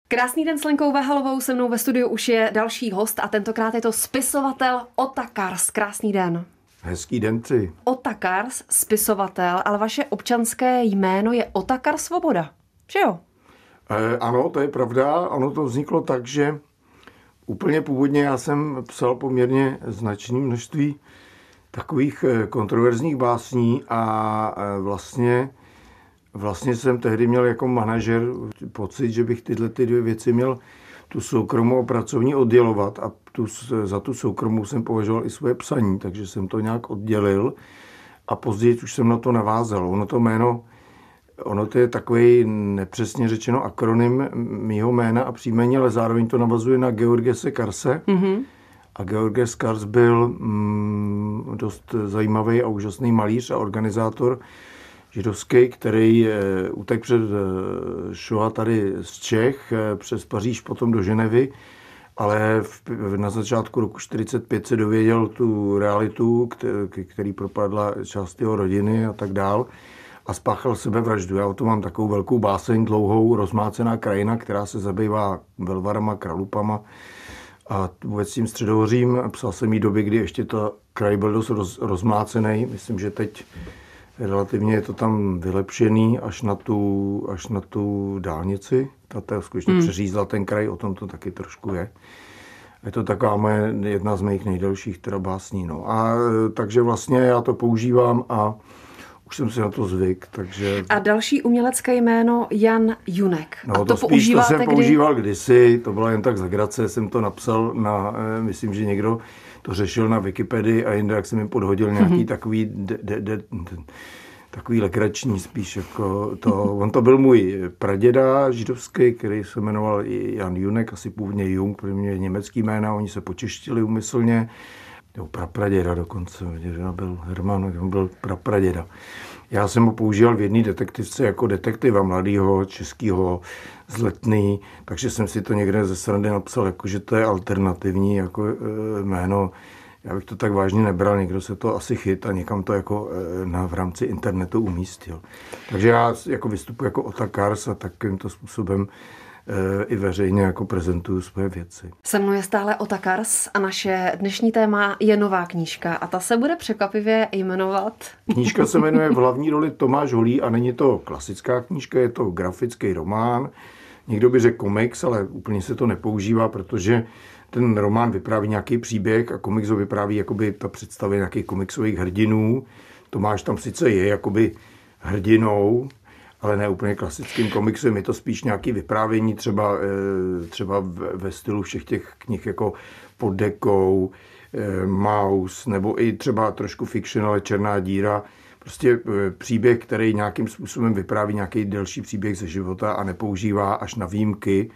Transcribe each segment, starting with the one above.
Krásný den s Lenkou Véhalovou, se mnou ve studiu už je další host a tentokrát je to spisovatel Ota Kars. Krásný den. Hezký den ty. Ota Kars, spisovatel, ale vaše občanské jméno je Otakar Svoboda, že jo? Ano, to je pravda. Ono to vzniklo tak, že úplně původně já jsem psal poměrně značné množství takových kontroverzních básní a vlastně jsem tehdy měl jako manažer pocit, že bych tyhle dvě věci měl tu soukromou a pracovní oddělovat a za tu soukromou jsem považoval i svoje psaní, takže jsem to nějak oddělil a později už jsem na to navázal. Ono to je takový nepřesně řečeno akronym mýho jména a příjmení, ale zároveň to navazuje na Georgese Karse. Mm-hmm. A Georges Kars byl dost zajímavý a úžasný malíř a organizátor židovský, který utekl před Shoah tady z Čech, přes Paříž, potom do Ženevy, ale na začátku roku 1945 se dověděl tu realitu, který propadla část jeho rodiny a tak dál a spáchal sebevraždu. Já o tom mám takovou velkou báseň, dlouhou, rozmácená krajina, která se zabývá velvarama, kralupama a vůbec tím Středohořím. Psal jsem jí doby, kdy ještě to kraj byl dost rozmácený. Myslím, že teď relativně je to tam vylepšený až na tu dálnici. Ta skutečně přeřízla ten kraj, o tom to taky trošku je. Je to taková jedna z mých nejdelších teda básní. No. A takže vlastně já to používám a už jsem si na to zvyk, takže... A další umělecké jméno Jan Junek. No a to jsem používal kdysi, to bylo jen tak za grace, jsem to napsal myslím, že někdo to řešil na Wikipedii a jinde, jak jsem jim podhodil nějaký takový legrační spíš jako to. On to byl můj praděda židovský, který se jmenoval Jan Junek, asi původně Jung, protože mě německý jména, oni se počeštili úmyslně. Prapraděda dokonce, děda byl Herman, on byl prapraděda. Já jsem ho používal v jedné detektivce jako detektiva mladýho, českýho, z Letný, takže jsem si to někde ze srandy napsal, jako, že to je alternativní jako jméno. Já bych to tak vážně nebral, někdo se to asi chyt a někam to jako v rámci internetu umístil. Takže já jako vystupuji jako Ota Kars a takovýmto způsobem i veřejně jako prezentuju svoje věci. Se mnou je stále Ota Kars a naše dnešní téma je nová knížka a ta se bude překvapivě jmenovat... Knížka se jmenuje v hlavní roli Tomáš Holý a není to klasická knížka, je to grafický román. Někdo by řekl komiks, ale úplně se to nepoužívá, protože ten román vypráví nějaký příběh a komiks ho vypráví jakoby ta představa nějakých komiksových hrdinů. Tomáš tam sice je jakoby hrdinou, ale ne úplně klasickým komiksem, je to spíš nějaké vyprávění třeba ve stylu všech těch knih jako Pod dekou, Maus, nebo i třeba trošku fiction, ale Černá díra. Prostě příběh, který nějakým způsobem vypráví nějaký delší příběh ze života a nepoužívá až na výjimky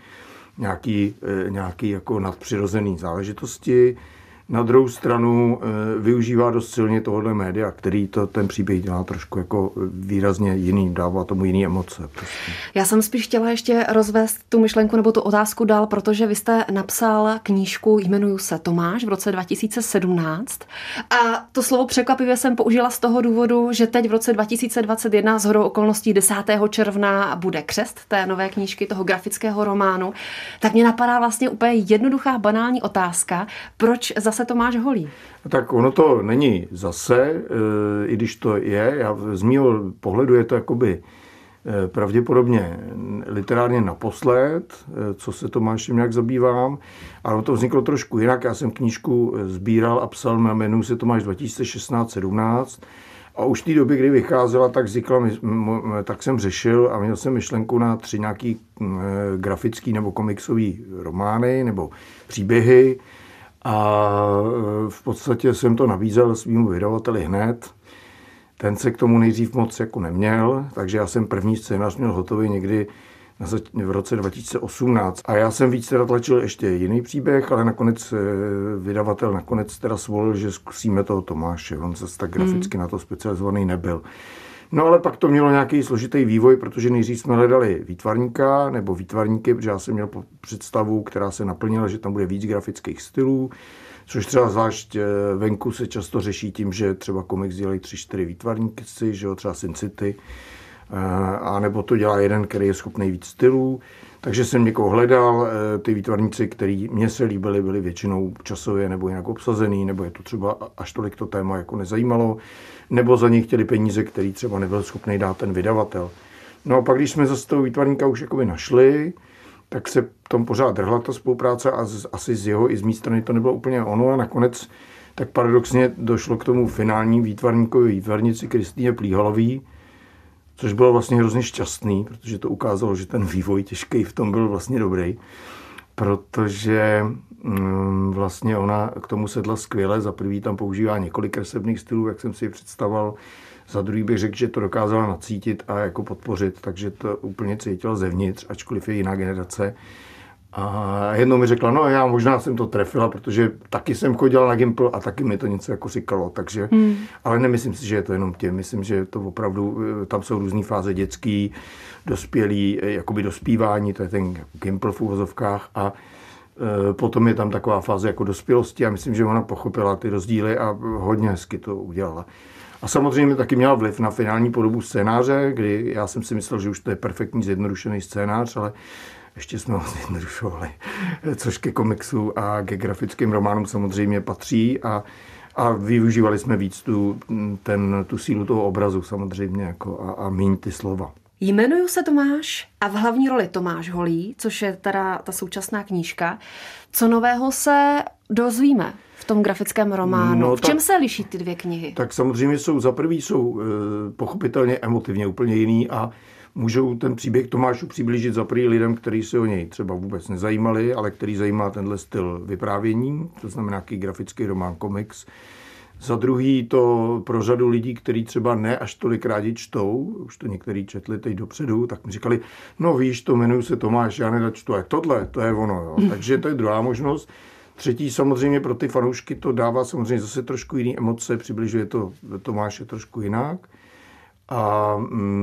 nějaký jako nadpřirozený záležitosti. Na druhou stranu využívá dost silně tohohle média, který ten příběh dělá trošku jako výrazně jiný, dává tomu jiný emoce. Prostě. Já jsem spíš chtěla ještě rozvést tu myšlenku nebo tu otázku dál, protože vy jste napsal knížku Jmenuju se Tomáš v roce 2017 a to slovo překvapivě jsem použila z toho důvodu, že teď v roce 2021 shodou okolností 10. června bude křest té nové knížky, toho grafického románu, tak mě napadá vlastně úplně jednoduchá banální otázka, proč zase Tomáš Holý? Tak ono to není zase, i když to je. Z mýho pohledu je to jakoby pravděpodobně literárně naposled, co se Tomášem nějak zabývám, ale ono to vzniklo trošku jinak. Já jsem knížku sbíral a psal, jmenuji se Tomáš 2016-17 a už v té době, kdy vycházela, tak jsem řešil a měl jsem myšlenku na 3 nějaký grafický nebo komiksový romány nebo příběhy. A v podstatě jsem to nabízel svýmu vydavateli hned. Ten se k tomu nejdřív moc jako neměl, takže já jsem první scénář měl hotový někdy v roce 2018. A já jsem víc teda tlačil ještě jiný příběh, ale nakonec vydavatel teda svolil, že zkusíme toho Tomáše. On zase tak graficky na to specializovaný nebyl. No ale pak to mělo nějaký složitý vývoj, protože nejdřív jsme hledali výtvarníka nebo výtvarníky, protože já jsem měl představu, která se naplnila, že tam bude víc grafických stylů, což třeba zvlášť venku se často řeší tím, že třeba komiks dělají 3-4 výtvarníci, že jo, třeba Sin City. a nebo to dělá jeden, který je schopný víc stylů. Takže jsem někoho hledal, ty výtvarníci, který mně se líbily, byli většinou časově nebo jinak obsazený, nebo je to třeba až tolik to téma jako nezajímalo, nebo za ně chtěli peníze, který třeba nebyl schopný dát ten vydavatel. No a pak, když jsme zase toho výtvarníka už jakoby našli, tak se tom pořád drhla ta spolupráce a asi z jeho i z mé strany to nebylo úplně ono a nakonec tak paradoxně došlo k tomu finální výtvarnici Kristýně Plíhalový, což bylo vlastně hrozně šťastný, protože to ukázalo, že ten vývoj těžký v tom byl vlastně dobrý, protože vlastně ona k tomu sedla skvěle. Za prvý tam používá několik kresebných stylů, jak jsem si ji představoval. Za druhý bych řekl, že to dokázala nacítit a jako podpořit, takže to úplně cítila zevnitř, ačkoliv je jiná generace. A jednou mi řekla, no já možná jsem to trefila, protože taky jsem chodila na Gimpl a taky mi to něco jako říkalo, takže, ale nemyslím si, že je to jenom tím, myslím, že to opravdu, tam jsou různý fáze dětský, dospělý, jakoby dospívání, to je ten Gimpl v uvozovkách a potom je tam taková fáze jako dospělosti a myslím, že ona pochopila ty rozdíly a hodně hezky to udělala. A samozřejmě taky měla vliv na finální podobu scénáře, kdy já jsem si myslel, že už to je perfektní zjednodušený scénář, ale ještě jsme ho zjednodušovali, což ke komiksu a ke grafickým románům samozřejmě patří a využívali jsme víc tu sílu toho obrazu samozřejmě jako a míň ty slova. Jmenuju se Tomáš a v hlavní roli Tomáš Holý, což je teda ta současná knížka. Co nového se dozvíme v tom grafickém románu? No, v čem se liší ty dvě knihy? Tak samozřejmě za prvý jsou pochopitelně emotivně úplně jiný a můžou ten příběh Tomášu přiblížit za prvý lidem, kteří se o něj třeba vůbec nezajímali, ale který zajímá tenhle styl vyprávění, to znamená nějaký grafický román, komiks. Za druhý to pro řadu lidí, kteří třeba ne až tolik rádi čtou, už to některý četli teď dopředu, tak mi říkali, no víš, to jmenuji se Tomáš, já nedačtu, jak tohle, to je ono. Jo. Takže to je druhá možnost. Třetí samozřejmě pro ty fanoušky to dává samozřejmě zase trošku jiný emoce, přibližuje to Tomáše trošku jinak. A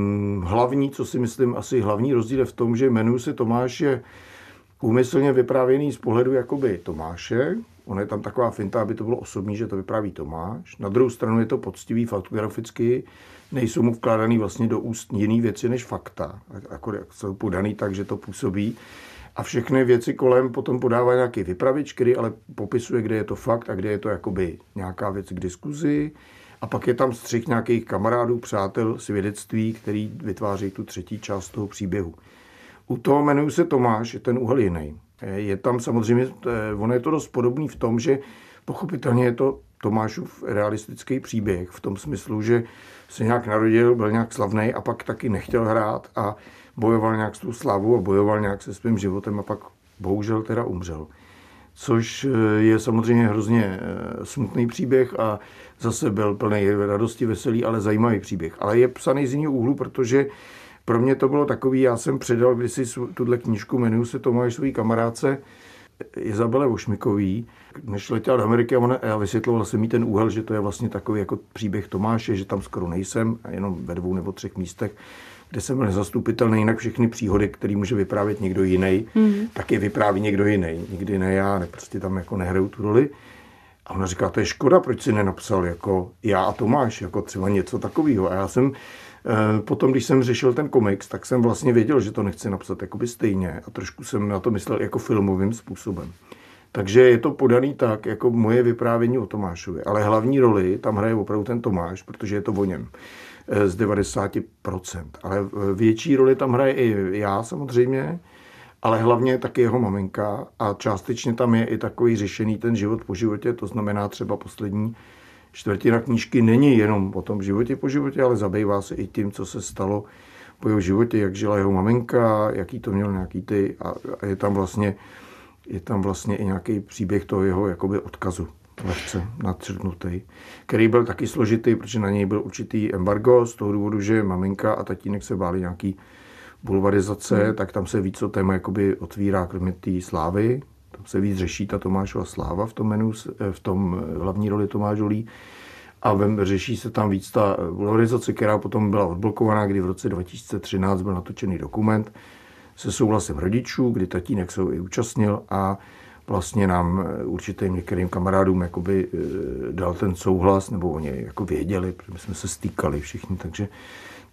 hlavní, co si myslím, asi hlavní rozdíl je v tom, že jmenuji se Tomáš je úmyslně vyprávěný z pohledu jakoby Tomáše. Ono je tam taková finta, aby to bylo osobní, že to vypráví Tomáš. Na druhou stranu je to poctivý fotograficky, nejsou mu vkládaný vlastně do úst jiný věci než fakta. Jako jsou podaný tak, že to působí. A všechny věci kolem potom podává nějaký vypravěč, který ale popisuje, kde je to fakt a kde je to jakoby nějaká věc k diskuzi. A pak je tam střih nějakých kamarádů, přátel, svědectví, který vytváří tu třetí část toho příběhu. U toho jmenuji se Tomáš, je ten úhel jiný. Je tam samozřejmě, ono je to dost podobný v tom, že pochopitelně je to Tomášův realistický příběh v tom smyslu, že se nějak narodil, byl nějak slavný a pak taky nechtěl hrát a bojoval nějak s tou slávou a bojoval nějak se svým životem a pak bohužel teda umřel. Což je samozřejmě hrozně smutný příběh a zase byl plný radosti, veselý, ale zajímavý příběh. Ale je psaný z jiného úhlu, protože pro mě to bylo takový, já jsem předal kdysi tuhle knížku, jmenuji se Tomáš, svojí kamarádce Izabele Vošmikový, než letěla do Ameriky a vysvětloval jsem jí ten úhel, že to je vlastně takový jako příběh Tomáše, že tam skoro nejsem, a jenom ve 2 nebo 3 místech, kde jsem byl nezastupitelný, jinak všechny příhody, který může vyprávět někdo jiný, tak je vypráví někdo jiný. Nikdy ne já, prostě tam jako nehraju tu roli. A ona říká, to je škoda, proč si nenapsal jako já a Tomáš, jako třeba něco takového. A já jsem potom, když jsem řešil ten komiks, tak jsem vlastně věděl, že to nechci napsat jakoby stejně a trošku jsem na to myslel jako filmovým způsobem. Takže je to podaný tak, jako moje vyprávění o Tomášovi. Ale hlavní roli tam hraje opravdu ten Tomáš, protože je to o něm z 90%. Ale větší roli tam hraje i já samozřejmě, ale hlavně taky jeho maminka a částečně tam je i takový řešený ten život po životě, to znamená třeba poslední čtvrtina knížky není jenom o tom životě po životě, ale zabývá se i tím, co se stalo po jeho životě, jak žila jeho maminka, jaký to měl nějaký a je tam vlastně i nějaký příběh toho jeho jakoby odkazu, lehce nadčrtnutý, který byl taky složitý, protože na něj byl určitý embargo z toho důvodu, že maminka a tatínek se báli nějaký bulvarizace, tak tam se víc o téma jakoby otvírá, kromě té slávy. Tam se víc řeší ta Tomášova sláva v tom hlavní roli Tomáš Holý. A řeší se tam víc ta bulvarizace, která potom byla odblokovaná, kdy v roce 2013 byl natočený dokument se souhlasem rodičů, kdy tatínek se ho i účastnil a vlastně nám určitým některým kamarádům jakoby dal ten souhlas, nebo oni jako věděli, protože jsme se stýkali všichni,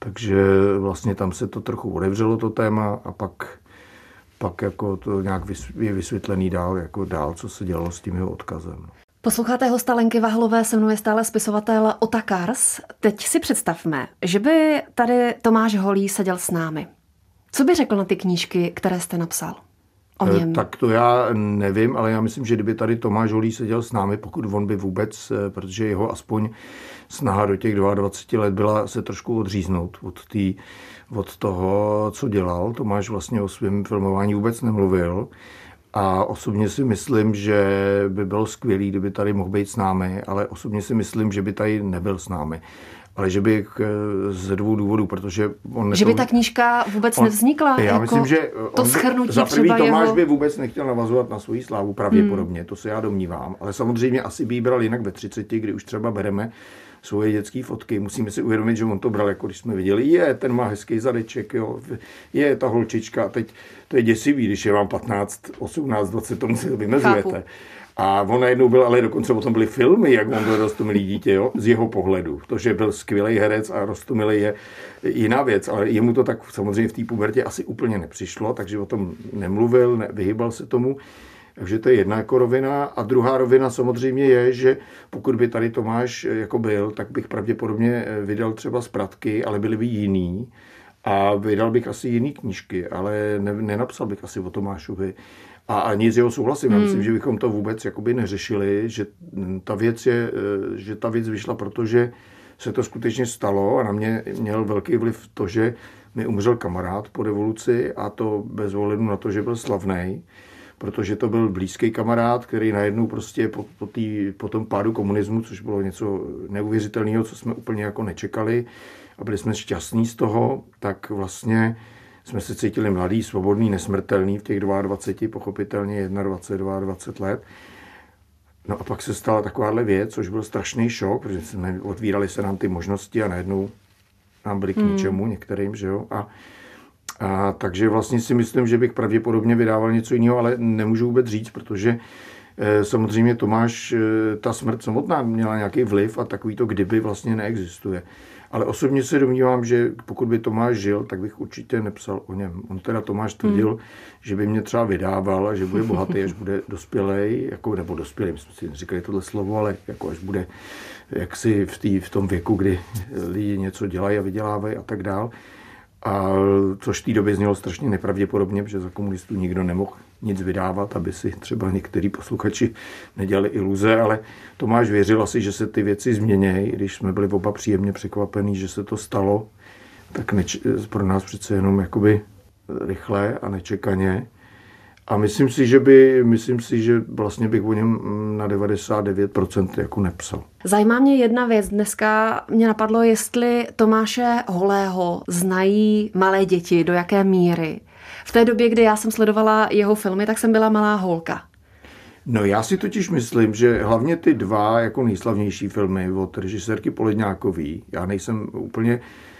Takže vlastně tam se to trochu otevřelo to téma a pak jako to nějak je vysvětlený dál, co se dělalo s tím jeho odkazem. Posloucháte hosta Lenky Vahlové, se mnou je stále spisovatel Ota Kars. Teď si představme, že by tady Tomáš Holý seděl s námi. Co by řekl na ty knížky, které jste napsal o něm? Tak to já nevím, ale já myslím, že kdyby tady Tomáš Holý seděl s námi, pokud on by vůbec, protože jeho aspoň snaha do těch 22 let byla se trošku odříznout od toho, co dělal. Tomáš vlastně o svém filmování vůbec nemluvil. A osobně si myslím, že by bylo skvělý, kdyby tady mohl být s námi, ale osobně si myslím, že by tady nebyl s námi. Ale že by ze 2 důvodů, protože on... Že by ta knížka vůbec nevznikla? Já myslím, že to shrnutí za prvý třeba Tomáš jeho... by vůbec nechtěl navazovat na svoji slávu, pravděpodobně, to se já domnívám. Ale samozřejmě asi by jí bral jinak ve 30, kdy už třeba bereme svoje dětské fotky. Musíme si uvědomit, že on to bral, jako když jsme viděli, ten má hezký zadeček, jo, je ta holčička, teď to je děsivý, když je vám 15, 18, 20, tomu se vymezujete. Chápu. A on najednou byl, ale dokonce o tom byly filmy, jak on byl roztomilý dítě, jo, z jeho pohledu. To, že byl skvělý herec a roztomilý je jiná věc, ale jemu to tak samozřejmě v té pubertě asi úplně nepřišlo, takže o tom nemluvil, vyhýbal se tomu. Takže to je jedna jako rovina. A druhá rovina samozřejmě je, že pokud by tady Tomáš jako byl, tak bych pravděpodobně vydal třeba Spratky, ale byly by jiný. A vydal bych asi jiný knížky, ale nenapsal bych asi o Tomášovi. A ani s jeho souhlasem. Já myslím, že bychom to vůbec jakoby neřešili, že ta věc vyšla, protože se to skutečně stalo a na mě měl velký vliv to, že mi umřel kamarád po revoluci a to bez ohledu na to, že byl slavnej, protože to byl blízký kamarád, který najednou prostě po tom pádu komunismu, což bylo něco neuvěřitelného, co jsme úplně jako nečekali a byli jsme šťastní z toho, tak vlastně jsme se cítili mladý, svobodný, nesmrtelný v těch 22, pochopitelně 21, 22 let. No a pak se stala takováhle věc, což byl strašný šok, protože otvírali se nám ty možnosti a najednou nám byly k ničemu některým, že jo. A takže vlastně si myslím, že bych pravděpodobně vydával něco jiného, ale nemůžu vůbec říct, protože samozřejmě Tomáš, ta smrt samotná měla nějaký vliv a takový to kdyby vlastně neexistuje. Ale osobně se domnívám, že pokud by Tomáš žil, tak bych určitě nepsal o něm. On teda Tomáš tvrdil, že by mě třeba vydával a že bude bohatý, až bude dospělej, jako, nebo dospělý, my jsme si neříkali tohle slovo, ale jako až bude jaksi v tom věku, kdy lidi něco dělají a vydělávají a tak dál. A což v té době znělo strašně nepravděpodobně, protože za komunistů nikdo nemohl nic vydávat, aby si třeba některý posluchači nedělali iluze, ale Tomáš věřil asi, že se ty věci změnějí, když jsme byli oba příjemně překvapení, že se to stalo, tak pro nás přece jenom jakoby rychle a nečekaně. A myslím si, že vlastně bych o něm na 99% jako nepsal. Zajímá mě jedna věc. Dneska mě napadlo, jestli Tomáše Holého znají malé děti, do jaké míry. V té době, kdy já jsem sledovala jeho filmy, tak jsem byla malá holka. No já si totiž myslím, že hlavně ty 2 jako nejslavnější filmy od režisérky Poledňákový, já nejsem úplně...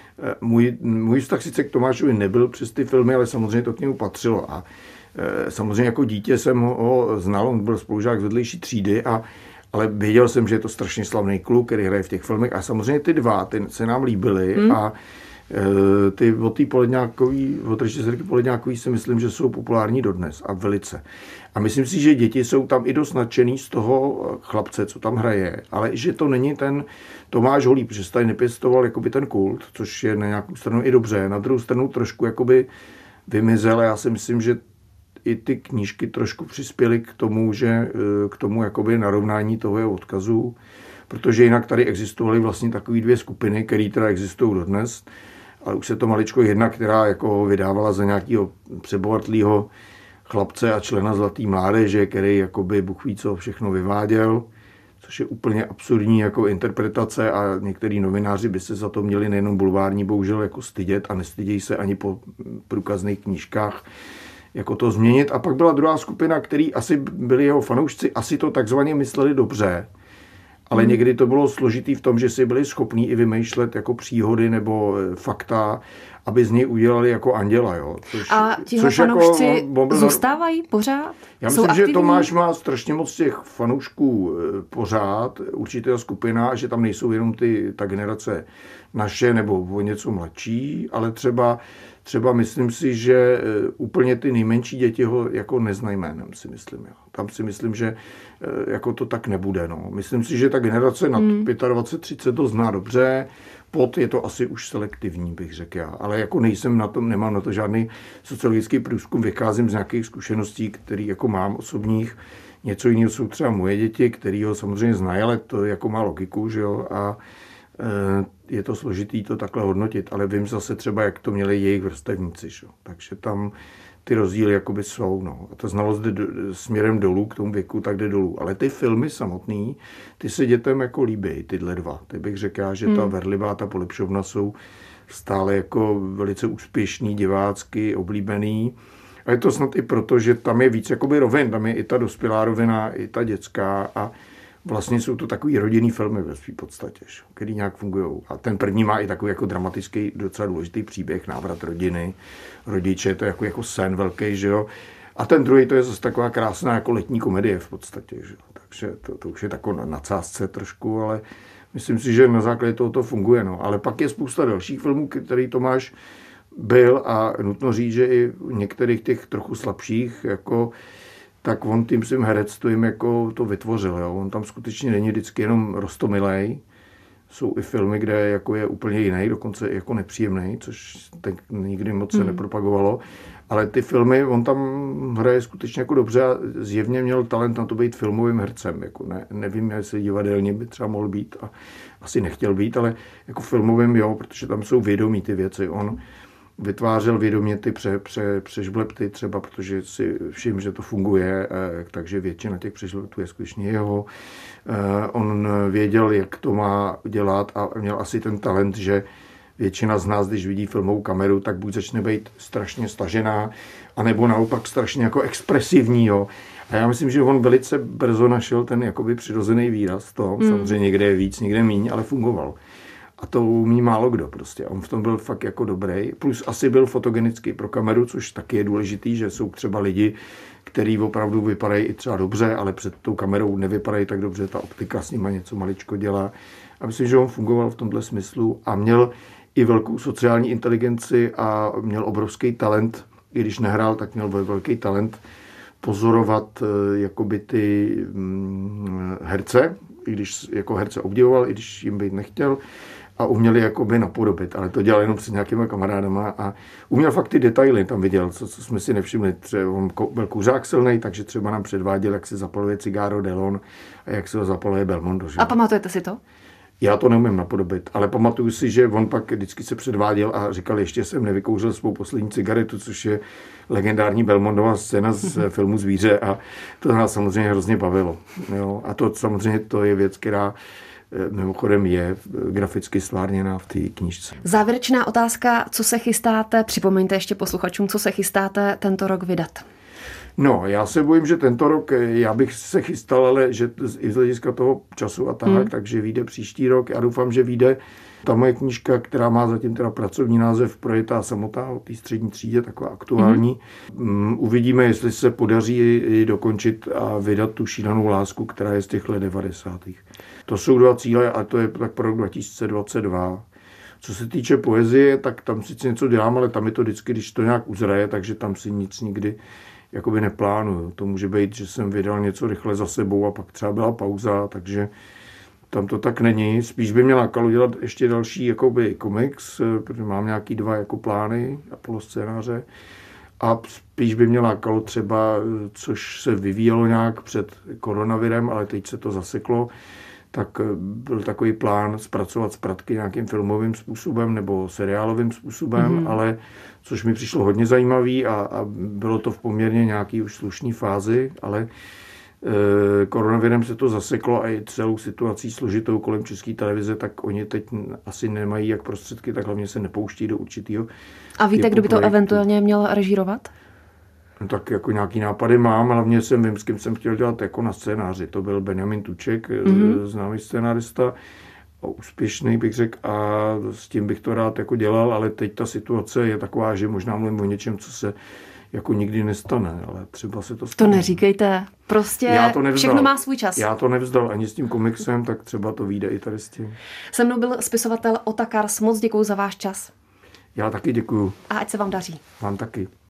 Můj vztah sice k Tomášovi nebyl přes ty filmy, ale samozřejmě to k němu patřilo. A samozřejmě jako dítě jsem ho znal, on byl spolužák z vedlejší třídy, ale věděl jsem, že je to strašně slavný kluk, který hraje v těch filmech. A samozřejmě ty 2 se nám líbily a ty od režisérky Poledňákový si myslím, že jsou populární dodnes a velice. A myslím si, že děti jsou tam i dost nadšený z toho chlapce, co tam hraje, ale že to není ten Tomáš Holý, protože se tady nepěstoval jakoby ten kult, což je na nějakou stranu i dobře, na druhou stranu trošku jakoby vymizel. Já si myslím, že i ty knížky trošku přispěly k tomu jakoby narovnání toho jeho odkazu, protože jinak tady existovaly vlastně takové 2 skupiny, které teda existují dodnes, ale už se to maličko jedna, která jako vydávala za nějakého přebovatlýho chlapce a člena Zlatý mládeže, který jakoby Bůh ví co všechno vyváděl, což je úplně absurdní jako interpretace a některý novináři by se za to měli nejenom bulvární bohužel jako stydět a nestydějí se ani po průkazných knížkách jako to změnit. A pak byla druhá skupina, který asi byli jeho fanoušci, asi to takzvaně mysleli dobře, ale někdy to bylo složitý v tom, že si byli schopní i vymýšlet jako příhody nebo fakta, aby z něj udělali jako anděla. Jo. A tihle fanoušci zůstávají pořád? Já myslím, že Tomáš má strašně moc těch fanoušků pořád, určitá skupina, že tam nejsou jenom ta generace naše nebo o něco mladší, ale třeba myslím si, že úplně ty nejmenší děti ho jako neznají jménem, si myslím. Jo. Tam si myslím, že jako to tak nebude. No. Myslím si, že ta generace nad 25-30 to zná dobře, pod je to asi už selektivní, bych řekl já. Ale jako nejsem na tom, nemám na to žádný sociologický průzkum, vycházím z nějakých zkušeností, které jako mám osobních. Něco jiného jsou třeba moje děti, který ho samozřejmě znají, ale to jako má logiku, že jo, a je to složitý to takhle hodnotit, ale vím zase třeba, jak to měli jejich vrstevníci, že? Takže tam ty rozdíly jakoby jsou. No. A ta znalost jde směrem dolů k tomu věku, tak jde dolů. Ale ty filmy samotný, ty se dětem jako líbí, tyhle dva. Ty bych řekl, že ta Verlivá, ta Polepšovna jsou stále jako velice úspěšný, divácky, oblíbený. A je to snad i proto, že tam je víc jakoby rovin, tam je i ta dospělá rovina, i ta dětská a vlastně jsou to takový rodinný filmy ve své podstatě, který nějak fungují. A ten první má i takový jako dramatický, docela důležitý příběh, návrat rodiny, rodiče, to je jako sen velký, že jo. A ten druhý to je zase taková krásná jako letní komedie v podstatě, že jo. Takže to už je taková na nadsázce trošku, ale myslím si, že na základě toho to funguje, no. Ale pak je spousta dalších filmů, který Tomáš byl a nutno říct, že i některých těch trochu slabších, jako tak on tím svým herectvím jako to vytvořil. Jo. On tam skutečně není vždycky jenom roztomilej. Jsou i filmy, kde jako je úplně jiný, dokonce jako nepříjemný, což tak nikdy moc se nepropagovalo. Ale ty filmy, on tam hraje skutečně jako dobře a zjevně měl talent na to být filmovým hercem. Jako nevím, jestli divadelně by třeba mohl být a asi nechtěl být, ale jako filmovým jo, protože tam jsou vědomí ty věci. On vytvářel vědomě ty přežblepty třeba, protože si všiml, že to funguje, takže většina těch přežbleptů je skutečně jeho. On věděl, jak to má dělat a měl asi ten talent, že většina z nás, když vidí filmovou kameru, tak buď začne být strašně stažená, anebo naopak strašně jako expresivní. Jo. A já myslím, že on velice brzo našel ten jakoby přirozený výraz. To samozřejmě někde je víc, někde míň, ale fungoval. A to umí málo kdo prostě. On v tom byl fakt jako dobrý. Plus asi byl fotogenický pro kameru, což taky je důležitý, že jsou třeba lidi, kteří opravdu vypadají i třeba dobře, ale před tou kamerou nevypadají tak dobře, ta optika s nima něco maličko dělá. A myslím, že on fungoval v tomhle smyslu a měl i velkou sociální inteligenci a měl obrovský talent, i když nehrál, tak měl velký talent pozorovat jakoby ty herce, i když jako herce obdivoval, i když jim být nechtěl, a uměli jakoby napodobit, ale to dělal jenom s nějakýma kamarádama a uměl fakt ty detaily, tam viděl, co jsme si nevšimli. Třeba on byl kuřák silnej, takže třeba nám předváděl, jak se zapaluje cigáro Delon a jak se ho zapaluje Belmondo. Že? A pamatujete si to? Já to neumím napodobit, ale pamatuju si, že on pak vždycky se předváděl a říkal, ještě jsem nevykouřil svou poslední cigaretu, což je legendární Belmondova scéna z filmu Zvíře a to nás samozřejmě hrozně bavilo. Jo? A to samozřejmě to je věc, která mimochodem je graficky stvárněná v té knížce. Závěrečná otázka, co se chystáte, připomeňte ještě posluchačům, co se chystáte tento rok vydat. No, já se bojím, že tento rok, já bych se chystal, ale že i z hlediska toho času a tak, takže vyjde příští rok. Já doufám, že vyjde ta moje knížka, která má zatím teda pracovní název Projetá samota o té střední třídě, taková aktuální. Uvidíme, jestli se podaří ji dokončit a vydat tu Šílenou lásku, která je z těch let 90. To jsou dva cíle a to je tak pro rok 2022. Co se týče poezie, tak tam sice něco dělám, ale tam je to vždycky, když to nějak uzraje, takže tam si nic nikdy jakoby neplánuju. To může být, že jsem vydal něco rychle za sebou a pak třeba byla pauza, takže tam to tak není. Spíš by mě lákalo dělat ještě další jakoby komiks, protože mám nějaký 2 jako plány a poloscénáře. A spíš by mě lákalo třeba, což se vyvíjelo nějak před koronavirem, ale teď se to zaseklo, tak byl takový plán zpracovat zpratky nějakým filmovým způsobem nebo seriálovým způsobem, ale což mi přišlo hodně zajímavý a bylo to v poměrně nějaký už slušný fázi, ale koronavirem se to zaseklo a i celou situací složitou kolem České televize, tak oni teď asi nemají jak prostředky, tak hlavně se nepouští do určitého. A víte, kdo by to eventuálně měl režírovat? No, tak jako nějaký nápady mám, hlavně vím, s kým jsem chtěl dělat jako na scénáři. To byl Benjamin Tuček, známý scénárista, úspěšný bych řekl, a s tím bych to rád jako dělal, ale teď ta situace je taková, že možná mluvím o něčem, co se jako nikdy nestane, ale třeba se to stane. To neříkejte, prostě všechno má svůj čas. Já to nevzdal ani s tím komiksem, tak třeba to vyjde i tady s tím. Se mnou byl spisovatel Ota Kars, moc děkuju za váš čas. Já taky děkuju. A ať se vám daří. Vám taky.